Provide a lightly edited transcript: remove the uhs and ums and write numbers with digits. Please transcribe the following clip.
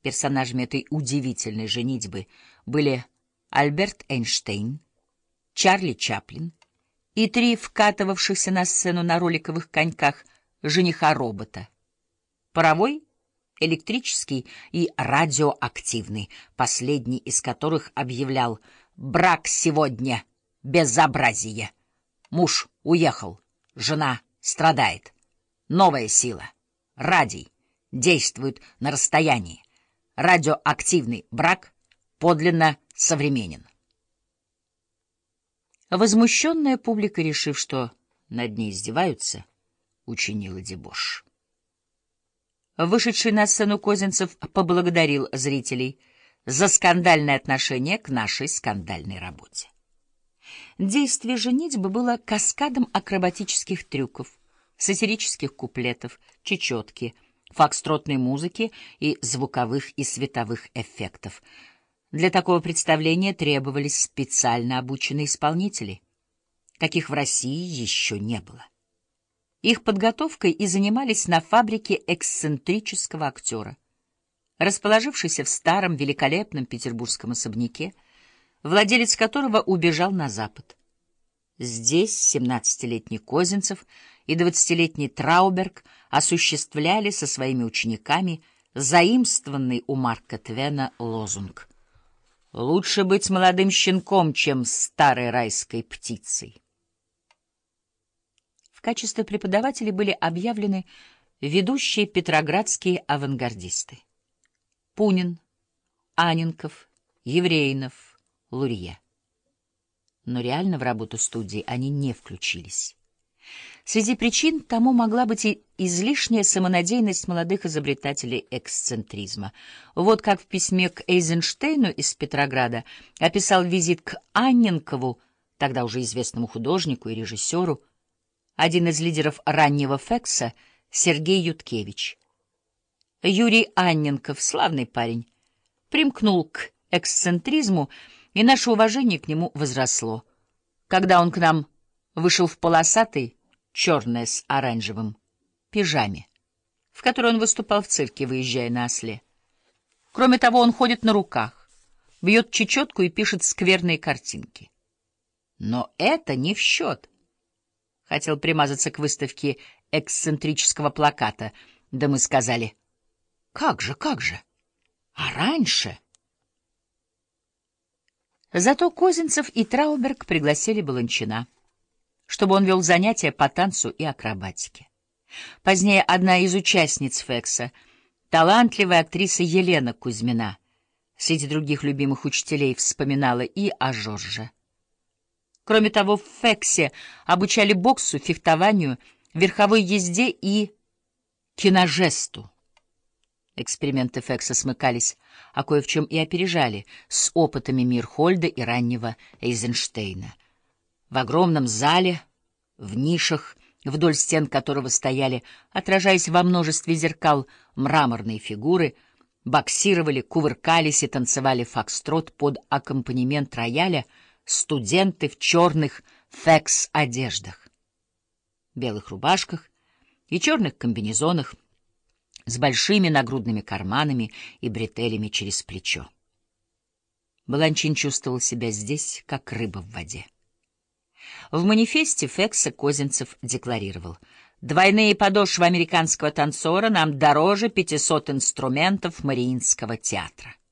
Персонажами этой удивительной женитьбы были Альберт Эйнштейн, Чарли Чаплин и три вкатывавшихся на сцену на роликовых коньках жениха-робота: паровой, электрический и радиоактивный, последний из которых объявлял: «Брак сегодня — безобразие. Муж уехал, жена страдает. Новая сила, радий, действует на расстоянии. Радиоактивный брак подлинно современен». Возмущенная публика, решив, что над ней издеваются, учинила дебош. Вышедший на сцену Козинцев поблагодарил зрителей за скандальное отношение к нашей скандальной работе. Действие «Женитьбы» было каскадом акробатических трюков, сатирических куплетов, чечетки, фокстротной музыки и звуковых и световых эффектов. Для такого представления требовались специально обученные исполнители, каких в России еще не было. Их подготовкой и занимались на фабрике эксцентрического актера, расположившейся в старом великолепном петербургском особняке, владелец которого убежал на Запад. Здесь 17-летний Козинцев и 20-летний Трауберг осуществляли со своими учениками заимствованный у Марка Твена лозунг: «Лучше быть молодым щенком, чем старой райской птицей». В качестве преподавателей были объявлены ведущие петроградские авангардисты: Пунин, Анненков, Евреинов, Лурье. Но реально в работу студии они не включились. Среди причин тому могла быть и излишняя самонадеянность молодых изобретателей эксцентризма. Вот как в письме к Эйзенштейну из Петрограда описал визит к Анненкову, тогда уже известному художнику и режиссеру, один из лидеров раннего Фекса, Сергей Юткевич. Юрий Анненков, славный парень, примкнул к эксцентризму, и наше уважение к нему возросло, когда он к нам вышел в полосатой, черной с оранжевым, пижаме, в которой он выступал в цирке, выезжая на осле. Кроме того, он ходит на руках, бьет чечетку и пишет скверные картинки. Но это не в счет. Хотел примазаться к выставке эксцентрического плаката, да мы сказали: как же, а раньше? Зато Козинцев и Трауберг пригласили Баланчина, чтобы он вел занятия по танцу и акробатике. Позднее одна из участниц Фекса, талантливая актриса Елена Кузьмина, среди других любимых учителей, вспоминала и о Жорже. Кроме того, в Фексе обучали боксу, фехтованию, верховой езде и киножесту. Эксперименты Фекса смыкались, а кое в чем и опережали, с опытами Мирхольда и раннего Эйзенштейна. В огромном зале, в нишах, вдоль стен которого стояли, отражаясь во множестве зеркал, мраморные фигуры, боксировали, кувыркались и танцевали фокстрот под аккомпанемент рояля студенты в черных фекс-одеждах, белых рубашках и черных комбинезонах, с большими нагрудными карманами и бретелями через плечо. Баланчин чувствовал себя здесь, как рыба в воде. В манифесте Фекса Козинцев декларировал: «Двойные подошвы американского танцора нам дороже 500 инструментов Мариинского театра».